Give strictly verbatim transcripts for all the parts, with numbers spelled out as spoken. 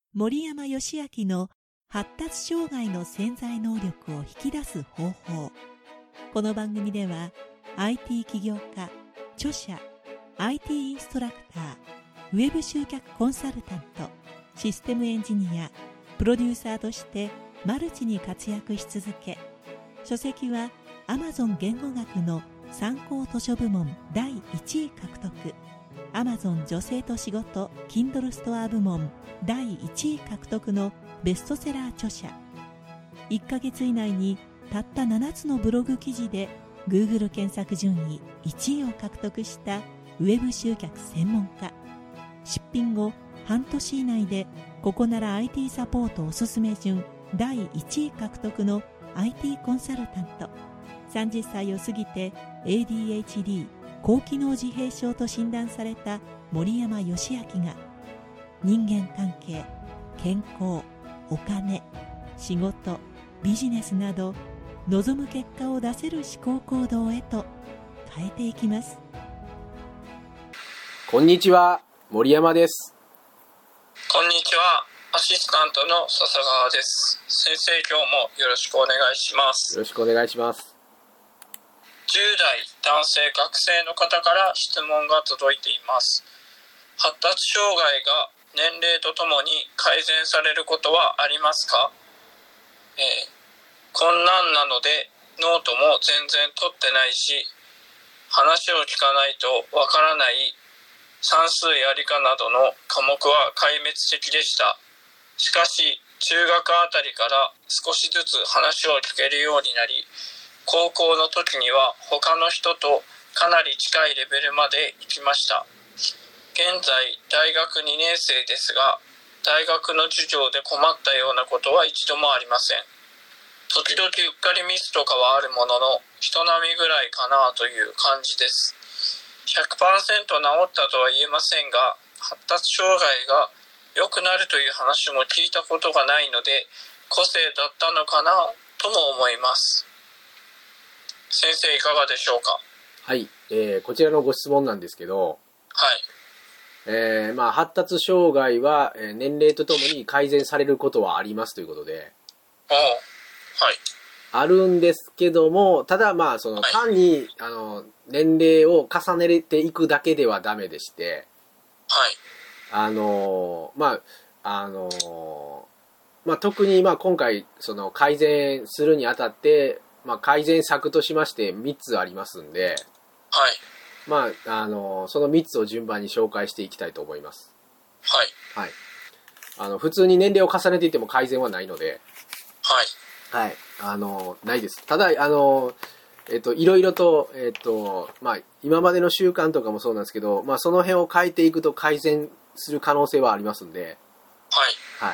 森山義明の発達障害の潜在能力を引き出す方法。この番組では アイティー 起業家、著者、アイティー インストラクター、ウェブ集客コンサルタント、システムエンジニア、プロデューサーとしてマルチに活躍し続け、書籍は Amazon 言語学の参考図書部門だいいちい獲得、Amazon 女性と仕事 Kindle ストア部門だいいちい獲得のベストセラー著者。いっかげつ以内にたったななつのブログ記事で Google 検索順位いちいを獲得したウェブ集客専門家。出品後半年以内でここなら アイティー サポートおすすめ順だいいちい獲得の アイティー コンサルタント。さんじゅっさいを過ぎて エーディーエイチディー 高機能自閉症と診断された森山義明が、人間関係、健康、お金、仕事、ビジネスなど望む結果を出せる思考行動へと変えていきます。 こんにちは、森山です。 こんにちは、アシスタントの笹川です。先生、今日もよろしくお願いします。 よろしくお願いします。 じゅう代男性学生の方から質問が届いています。発達障害が年齢とともに改善されることはありますか？えー、こんなんなのでノートも全然取ってないし、話を聞かないとわからない算数や理科などの科目は壊滅的でした。しかし中学あたりから少しずつ話を聞けるようになり、高校の時には他の人とかなり近いレベルまで行きました。現在大学にねん生ですが、大学の授業で困ったようなことは一度もありません。時々うっかりミスとかはあるものの、人並みぐらいかなという感じです。ひゃくパーセント 治ったとは言えませんが、発達障害が良くなるという話も聞いたことがないので、個性だったのかなとも思います。先生、いかがでしょうか？ はい、えー、こちらのご質問なんですけど、 はい。 えーまあ、発達障害はえー年齢とともに改善されることはありますということで、 おはい。 あるんですけども、ただまあそのはい単にあの年齢を重ねていくだけではダメでして、 はい。 あのーまああのーまあ、特にまあ今回その改善するにあたって、まあ、改善策としましてみっつありますんで、 はい。 まああのーそのみっつを順番に紹介していきたいと思います。 はい。 はい。あの普通に年齢を重ねていっても改善はないので、 はい。 はい、あのないです。ただあのえっといろいろとえっとまあ今までの習慣とかもそうなんですけど、まあその辺を変えていくと改善する可能性はありますんで、 はい。 はい。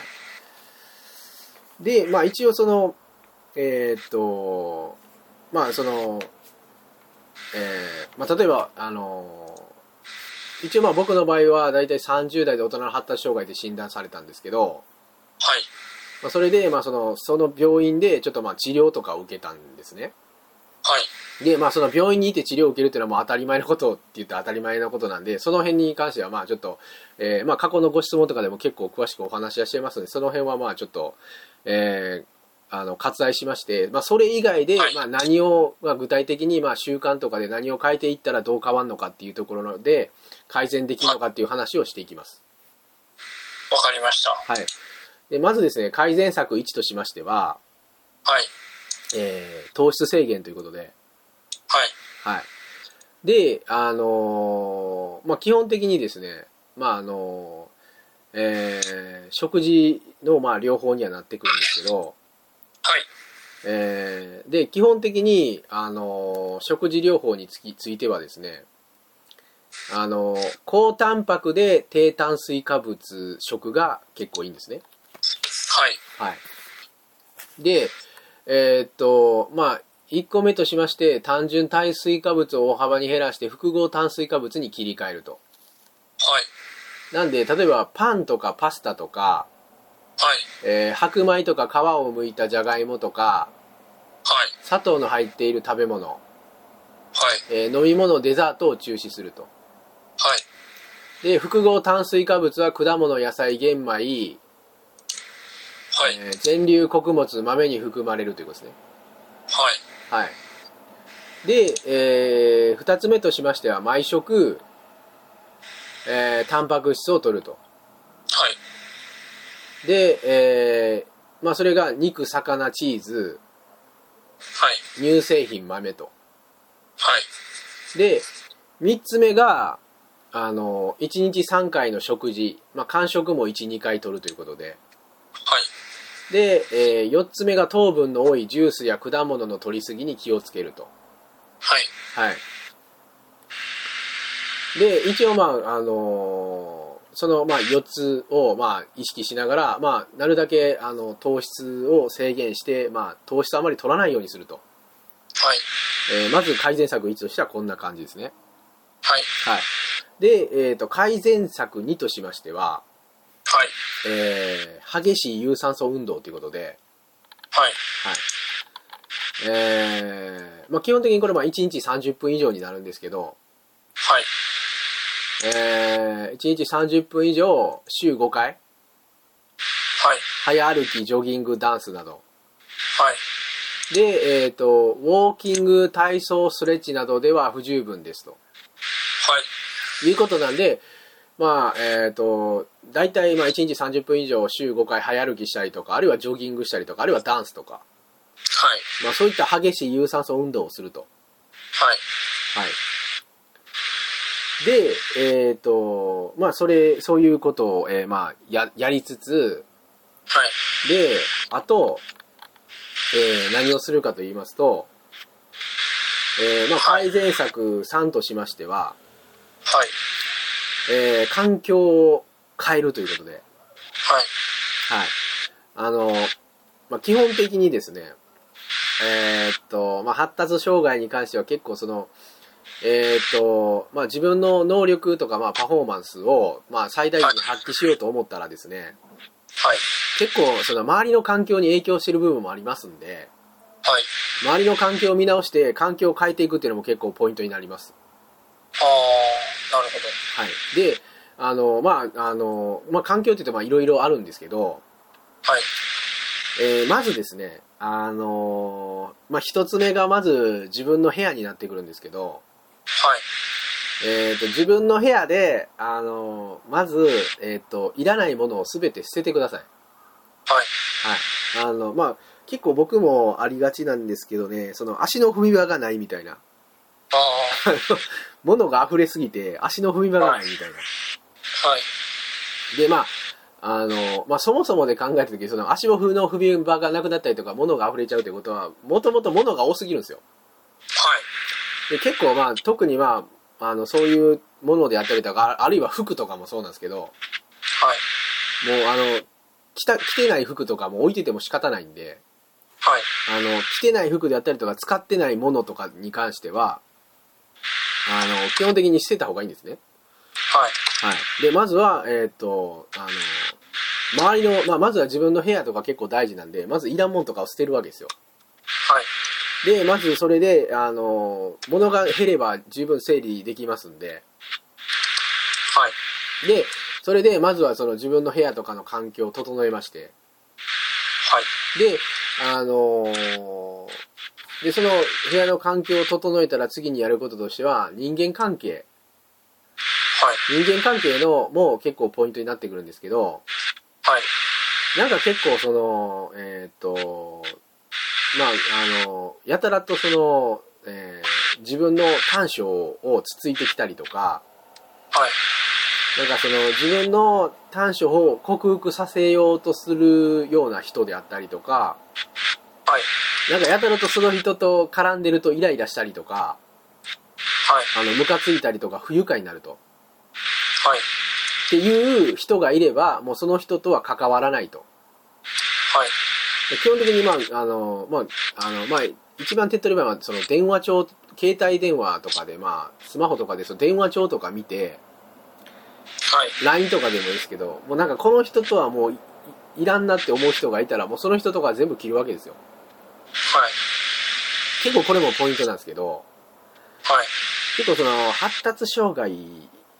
でまあ一応そのえっとまあそのえー、まあ例えばあの一応まあ僕の場合はだいたいさんじゅう代で大人の発達障害で診断されたんですけど、 はい。 まあ、それで、まあ、そのその病院でちょっとまあ治療とかを受けたんですね。 はい。 で、まあ、その病院にいて治療を受けるっていうのはもう当たり前のことって言って当たり前のことなんで、その辺に関してはまあちょっと、えーまあ、過去のご質問とかでも結構詳しくお話はしてますので、その辺はまあちょっと、えー、あの割愛しまして、まあ、それ以外でまあ何を、まあ、具体的にまあ習慣とかで何を変えていったらどう変わるのかっていうところで改善できるのかっていう話をしていきます。 わかりました。 はい。でまずですね、改善策いちとしましては、 はい。 えー、糖質制限ということで、 はい。 はい。で、あのーまあ、基本的にですね、まあ、あのーえー、食事の、まあ、療法にはなってくるんですけど、 はい。 えー、で、基本的に、あのー食事療法につき、ついてはですね、あのー高タンパクで低炭水化物食が結構いいんですね。 はい。 はい。で、えーっと、まあ、いっこめとしまして、単純炭水化物を大幅に減らして複合炭水化物に切り替えると。 はい。 なんで、例えばパンとかパスタとか、 はい。 えー白米とか皮を剥いたじゃがいもとか、 はい。 砂糖の入っている食べ物、 はい。 えー飲み物、デザートを中止すると。 はい。 で、複合炭水化物は果物、野菜、玄米、 はい。 えー全粒穀物、豆に含まれるということですね。 はい。 はい。で、えー、二つ目としましては、毎食、えー、タンパク質を取ると。 はい。 で、えー、まあそれが肉、魚、チーズ、 はい。 乳製品、豆と。 はい。 で、三つ目が、あの、一日三回の食事、まあ間食も一、二回取るということで。 はい。 で、えー、四つ目が糖分の多いジュースや果物の取りすぎに気をつけると。 はい。 はい。で、一応まあ、あのーそのまあよっつをまあ意識しながら、まあ、なるだけあの糖質を制限して、まあ、糖質あまり取らないようにすると。 はい。 えーまず改善策いちとしてはこんな感じですね。 はい。 はい。で、えっと、改善策にとしましては、 はい。 えー激しい有酸素運動ということで、 はい。 はい。えーまあ、基本的にこれまあいちにちさんじゅっぷん以上になるんですけど、 はい。 えー、いちにちさんじゅっぷん以上、週ごかい、 はい。 早歩き、ジョギング、ダンスなど。 はい。 で、えっと、ウォーキング、体操、ストレッチなどでは不十分ですと。 はい。 いうことなんで、まあ、えっと、大体、まあ、いちにちさんじゅっぷん以上、週ごかい早歩きしたりとか、あるいはジョギングしたりとか、あるいはダンスとか、 はい。 まあ、そういった激しい有酸素運動をすると。 はい。 はい。で、えっと、まあ、それ、そういうことを、えーまあ、や、やりつつ、 はい。 で、あと、えー何をするかと言いますと、えーまあ、改善策さんとしましては、 はい。 えー環境を変えるということで、 はい。 はい。あの、まあ、基本的にですね、えーっと、まあ、発達障害に関しては結構その、えーっと、まあ、自分の能力とか、まあ、パフォーマンスを、まあ、最大限に発揮しようと思ったらですね、 はい。 結構、その周りの環境に影響している部分もありますんで、 はい。 周りの環境を見直して、環境を変えていくっていうのも結構ポイントになります。 ああ、なるほど。 はい。で、あの、まあ、あの、まあ、環境って言ってまあ、いろいろあるんですけど、 はい。 えーまずですね、あの、まあ、一つ目がまず自分の部屋になってくるんですけど、 はい。 えっと、自分の部屋で、あの、まず、えっと、いらないものをすべて捨ててください。 はい。 はい。あの、まあ、結構僕もありがちなんですけどね、その足の踏み場がないみたいな。 ああ、 物が溢れすぎて足の踏み場がないみたいな。 はい。 で、まあ、あの、まあ、そもそもで考えたとき、その足の踏み場がなくなったりとか、物が溢れちゃうということは、もともと物が多すぎるんですよ。 はい。 で結構まあ、特にまあ、あの、そういうものであったりとか、ああるいは服とかもそうなんですけど、 はい。 もうあの、着た、着てない服とかも置いてても仕方ないんで、 はい。 あの、着てない服であったりとか、使ってないものとかに関しては、あの、基本的に捨てた方がいいんですね。 はい。 はい。で、まずは、えーっと、あの、周りの、まあ、まずは自分の部屋とか結構大事なんで、まずいらんもんとかを捨てるわけですよ。 はい。 で、まずそれで、あの、物が減れば十分整理できますんで、 はい。 で、それで、まずはその自分の部屋とかの環境を整えまして、 はい。 で、あのーで、その部屋の環境を整えたら次にやることとしては、人間関係。 はい。 人間関係のも結構ポイントになってくるんですけど、 はい。 なんか結構その、えーっと、まあ、あの、やたらとその、えー自分の短所をつついてきたりとか、 はい。 なんかその自分の短所を克服させようとするような人であったりとか、 はい。 なんかやたらとその人と絡んでるとイライラしたりとか、 はい。 あの、ムカついたりとか不愉快になると。 はい。 っていう人がいれば、もうその人とは関わらないと。 はい。 で基本的にまあ、あの、まあ、あの、まあ、一番手っ取り早いのは、その電話帳、携帯電話とかで、まあ、スマホとかでその電話帳とか見て、 はい。 ライン とかでもいいですけど、もうなんかこの人とはもうい、いらんなって思う人がいたら、もうその人とか全部切るわけですよ。 はい。 結構これもポイントなんですけど、 はい。 結構その発達障害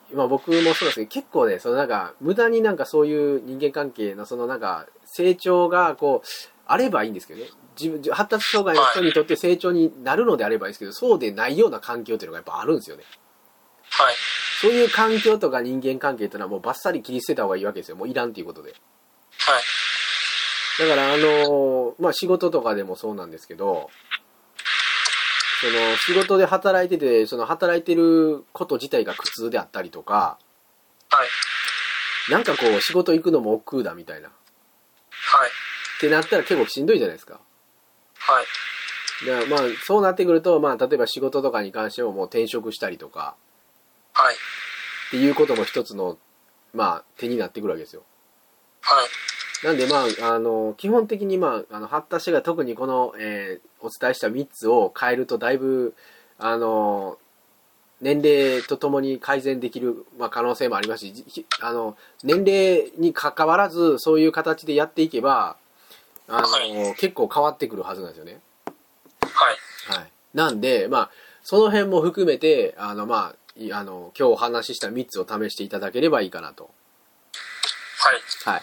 まあ僕もそうですけど、結構ね、そのなんか、無駄になんかそういう人間関係のそのなんか、成長がこう、あればいいんですけどね。自分、発達障害の人にとって成長になるのであればいいですけど、そうでないような環境っていうのがやっぱあるんですよね。 はい。 そういう環境とか人間関係っていうのはもうバッサリ切り捨てた方がいいわけですよ。もういらんっていうことで。 はい。 だからあの、まあ仕事とかでもそうなんですけど、その仕事で働いてて、その働いてること自体が苦痛であったりとか、 はい。 なんかこう仕事行くのも億劫だみたいな。 はい。 ってなったら結構しんどいじゃないですか。 はい。 でまあそうなってくると、まあ例えば仕事とかに関してももう転職したりとか、 はい。 っていうことも一つの、まあ手になってくるわけですよ。 はい。 なんでまあ、あの、基本的にまあ、あの発達者が特にこの、えーお伝えしたみっつを変えるとだいぶ、あの、年齢とともに改善できる、まあ、可能性もありますし、あの、年齢に関わらずそういう形でやっていけば、あの、はい、結構変わってくるはずなんですよね。 はい。 はい。なんで、まあ、その辺も含めて、あの、まあ、あの、今日お話ししたみっつを試していただければいいかなと。 はい。 はい。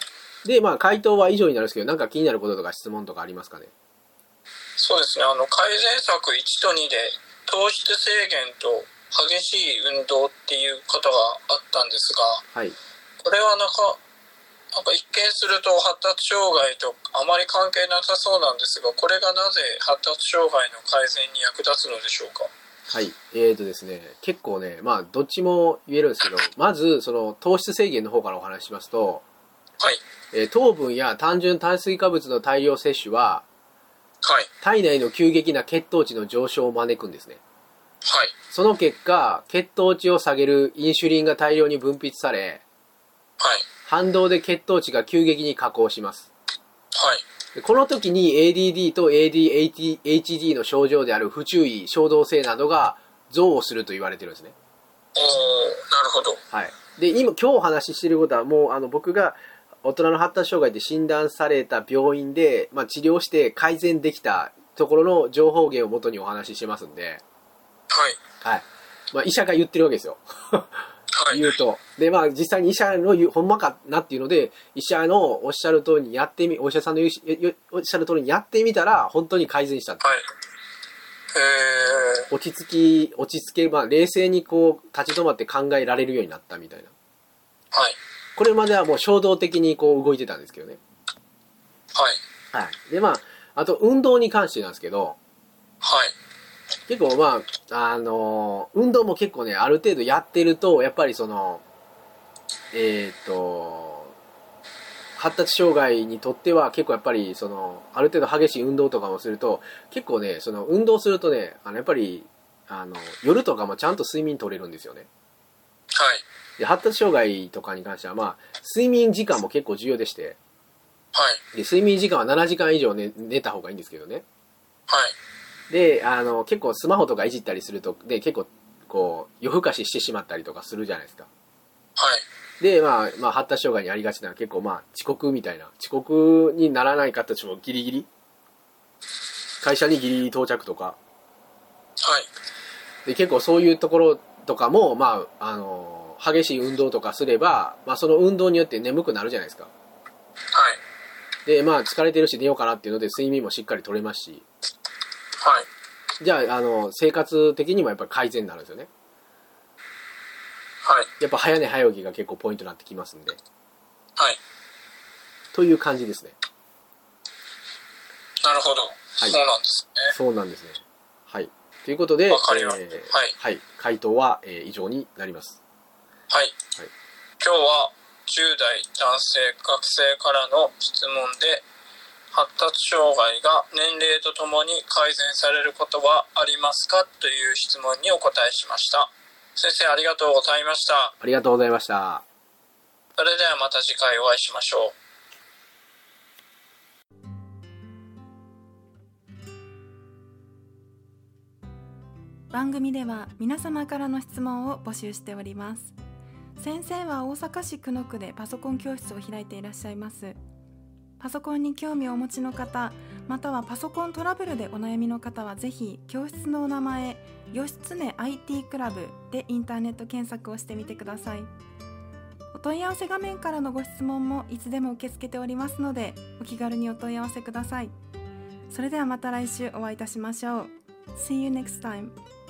で、まあ、回答は以上になるんですけど、なんか気になることとか質問とかありますかね？ そうですね。あの、改善策いちとにで、糖質制限と激しい運動っていうことがあったんですが、 はい。 これはなんか、なんか一見すると発達障害とあまり関係なさそうなんですが、これがなぜ発達障害の改善に役立つのでしょうか？ はい。えーとですね、結構ね、まあ、どっちも言えるんですけど、まず、その、糖質制限の方からお話ししますと、 はい。 えー糖分や単純炭水化物の大量摂取は、 はい。 体内の急激な血糖値の上昇を招くんですね。 はい。 その結果、血糖値を下げるインシュリンが大量に分泌され、 はい。 反動で血糖値が急激に下降します。 はい。 でこの時に エーディーディー と エーディーエイチディー の症状である不注意、衝動性などが増をすると言われてるんですね。 おー、なるほど。 はい。で、今、今日お話ししていることはもう、あの、僕が大人の発達障害で診断された病院で、まあ、治療して改善できたところの情報源をもとにお話ししてますんで、 はい。 はい。まあ、医者が言ってるわけですよ。 はい。 言うと。で、まあ、実際に医者の言う、ほんまかなっていうので、医者のおっしゃる通りにやってみ、お医者さんの言うおっしゃる通りにやってみたら、本当に改善したって。 はい。えー、 落ち着き、落ち着け、まあ、冷静にこう、立ち止まって考えられるようになったみたいな。 はい。 これまではもう衝動的にこう動いてたんですけどね。 はい。 はい。で、まあ、あと運動に関してなんですけど、 はい。 結構まあ、あのー、運動も結構ね、ある程度やってると、やっぱりその、えっと、発達障害にとっては結構やっぱりその、ある程度激しい運動とかもすると、結構ね、その運動するとね、あの、やっぱり、あの、夜とかもちゃんと睡眠取れるんですよね。 はい。 で、発達障害とかに関しては、まあ、睡眠時間も結構重要でして、 はい。 で、睡眠時間はななじかん以上寝、寝た方がいいんですけどね。 はい。 で、あの、結構スマホとかいじったりすると、で、結構、こう、夜更かししてしまったりとかするじゃないですか。 はい。 で、まあ、まあ、発達障害にありがちなのは結構、まあ、遅刻みたいな。遅刻にならないかったちもギリギリ会社にギリギリ到着とか。 はい。 で、結構そういうところとかも、まあ、あの、激しい運動とかすれば、まあ、その運動によって眠くなるじゃないですか。 はい。 で、まあ、疲れてるし寝ようかなっていうので、睡眠もしっかり取れますし。 はい。 じゃあ、あの、生活的にもやっぱり改善になるんですよね。 はい。 やっぱ早寝早起きが結構ポイントになってきますんで。 はい。 という感じですね。 なるほど。 はい、 そうなんですね。 そうなんですね。はい。ということで、 わかりました。 えー、 はい。 はい。回答は、えー、以上になります。 はい。 はい、 今日はじゅう代男性学生からの質問で、発達障害が年齢とともに改善されることはありますかという質問にお答えしました。先生ありがとうございました。 ありがとうございました。 それではまた次回お会いしましょう。番組では皆様からの質問を募集しております。先生は大阪市久野区でパソコン教室を開いていらっしゃいます。パソコンに興味をお持ちの方、 またはパソコントラブルでお悩みの方はぜひ教室のお名前義経 アイティー クラブでインターネット検索をしてみてください。お問い合わせ画面からのご質問もいつでも受け付けておりますので、お気軽にお問い合わせください。それではまた来週お会いいたしましょう。See you next time.